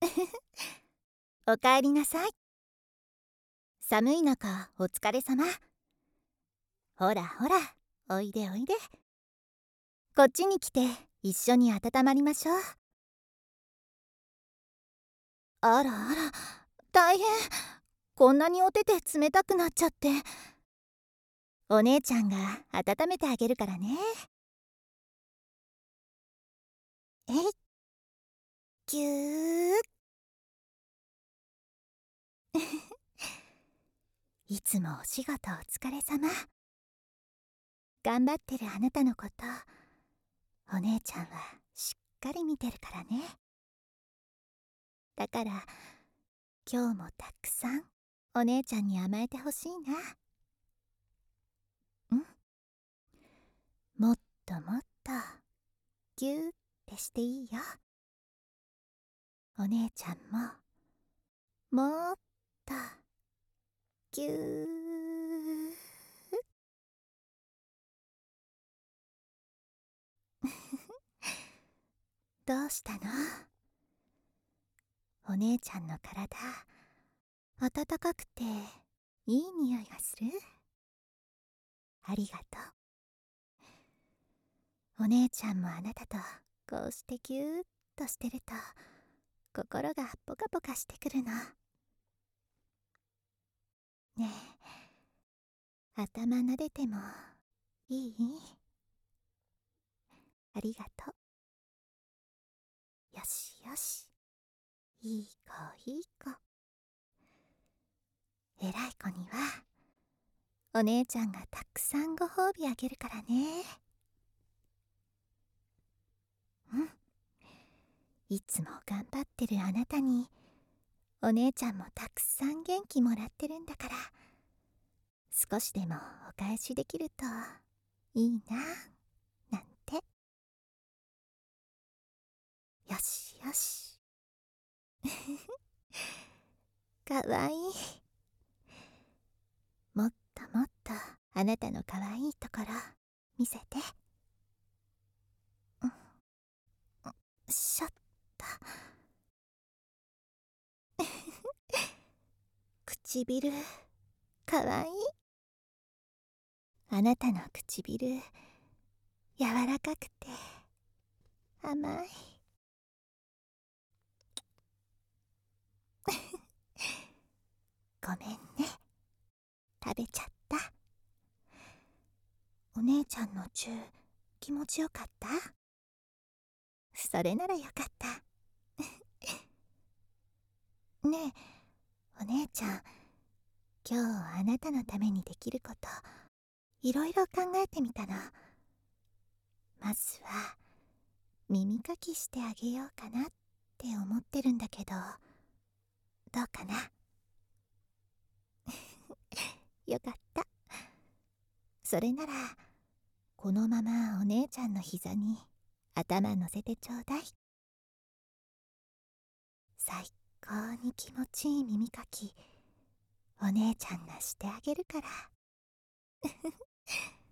おかえりなさい。寒い中お疲れ様。ほらほら、おいでおいで。こっちに来て一緒に温まりましょう。あらあら、大変。こんなにお手手冷たくなっちゃって。お姉ちゃんが温めてあげるからね。えい、ぎゅー。いつもお仕事お疲れ様。頑張ってるあなたのこと、お姉ちゃんはしっかり見てるからね。だから今日もたくさんお姉ちゃんに甘えてほしいな。もっともっとぎゅーってしていいよ。お姉ちゃんももっとぎゅー。どうしたの？お姉ちゃんの体暖かくていい匂いがする。ありがとう。お姉ちゃんもあなたとこうしてぎゅーっとしてると心がポカポカしてくるの。ねえ、頭撫でてもいい？ありがとう。よしよし、いい子いい子。偉い子にはお姉ちゃんがたくさんご褒美あげるからね。うん、いつも頑張ってるあなたにお姉ちゃんもたくさん元気もらってるんだから、少しでもお返しできるといいな、なんて。よしよし。かわいい。もっともっとあなたのかわいいところ見せて。しょっと。唇かわいい。あなたの唇柔らかくて甘い。ごめんね、食べちゃった。お姉ちゃんのチュー気持ちよかった？それならよかった。ねえ、お姉ちゃん、今日あなたのためにできることいろいろ考えてみたの。まずは耳かきしてあげようかなって思ってるんだけど、どうかな？よかった。それならこのままお姉ちゃんの膝に頭乗せてちょうだい。最高に気持ちいい耳かきお姉ちゃんがしてあげるから。